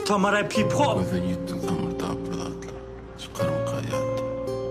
Tamara pipo. Gözden yuttum tamırda apırdatlar. Çıkarım kayattı.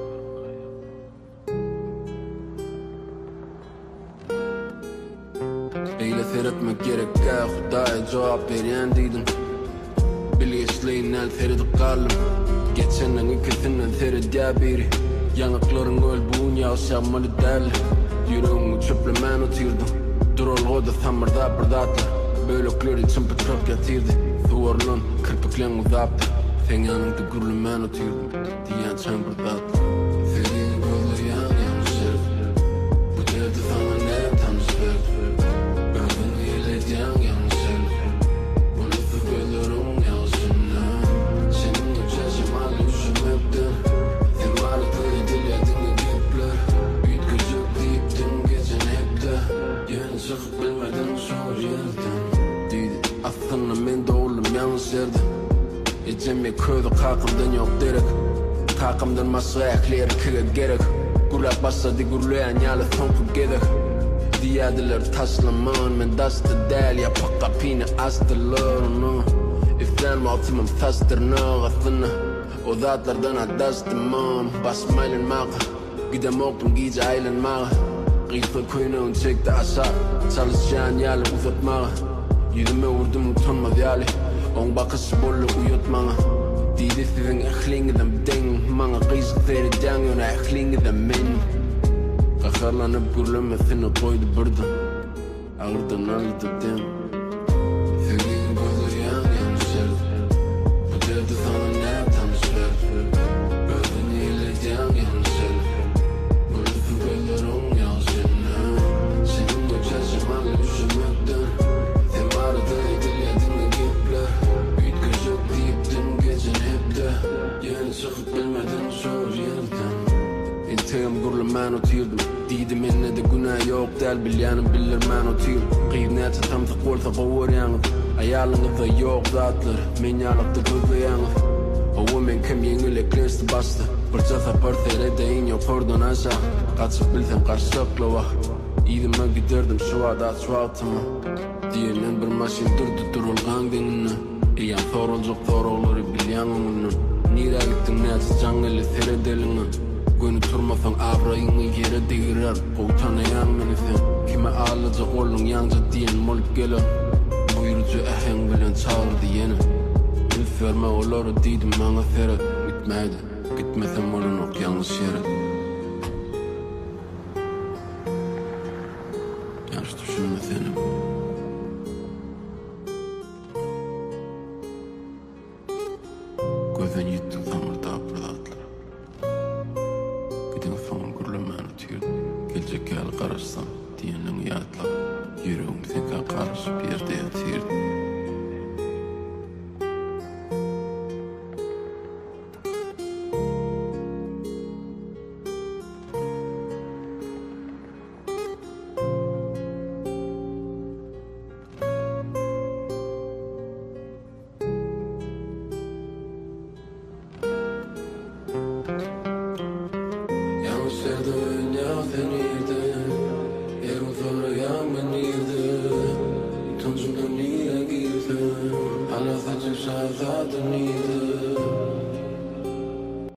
Eyle seyretmek gerek ya Hudaya cevap veriyen deydin. Bilgeçleyin el seridik kalım. Geçenden ikisinden seyret ya biri. Yanıkların öl buğun yağışanmalı derli. Yüreğimi çöplemen otirdim. Durolgoda tamırda apırdatlar. Bölükleri çımpıtırıp yatırdı. Suvarlan kırpıklen uzaptı. Sen yanımda gürlemen otirdim. Diyen çembırdatlar. Senin gözü yan şerif. Bu derdi sana ne tanış verdi. Gözün eğleyeceğim yan şerif. Bu nasıl gözlerim yaşına. Senin uçacım hali üşümekten. Sen vardı diledin gipler. Büyütkücük deyiptin gecen hep de. Yeni çıkıp bilmeden şu yerden. Aslında men de oğlum yanlış yerde. Ecemi köyde kalkımdan yok derek. Kalkımdan başka ekleri kıga gerek. Gurlak başladı gurlayan yalı sonku gedek. Diyadiler taşlaman men dastı del ya pakka pini astılarını. İflen maltımım tastırna gafına. O zatlardan adastımam. Basmaylan mağa. Gidem oldum gece aylanmağa. Gıyfı köyünün çekti aşağı. Çalışacağın yalı uzatmağa. Yüzüme vurdum utanmaz yali. On bakışı bolluk uyutmana. Didi sizin ehlingiden den. Bana kıyışık vereceğin yöne ehlingiden men. Kakarlanıp gürlemesini koydu birden. Ağırdan aldı den. Senin gözü yan şerif. Bu derdi sana ne tanış verdi. Gözün eğleyeceğin yan şerif. Bu lütfu gözlerin yaşına. Senin uçacım hali üşümekten. Yeni çıkıp bilmeden şu yerden. İntiham gurlemen otirdim. Dedim enne de günah yok del bilyanım bilirmen otirdim. Kıyımneti tam tıkvolsa kovur yalnız. Ayarlığınızda yok zatlar. Men yalıktı gözü yalnız. O men kim yengile klinsti bastı. Bırçasa pörtere deyin yok oradan aşağı. Kaçıp bilsem karşılıklı vah. İdime giderdim şu adat şu altıma. Diyenin bir maşin durdu durulgan denine. Eyan sorulcuk sorulları bilyanımının. Nira gittin neyse canlı seyredeline. Gönü turmasan abrayını yere değirer. Kovtanayan meni sen. Kime ağlayacak olun yanca diyen molup gelir. Buyurucu ehen bilen çağırdı yeni. Ülf verme oları dedim bana seyret. Gitmeydi. Gitmesem olun ok yanlış yere. Yanlış düşünme senin. Gözden yuttum tamırda apırdatlar. Gidin son gürlemen otirdim. Gelecek gel karışsam diyenlin yatlar. Yüreğim senka karışıp yerde yatırdım. Sevdin ya seniydi. Yerim sonra yanmanıydı. Tuncumdan niye girdin? Hala saçım şahzadın iyiydi.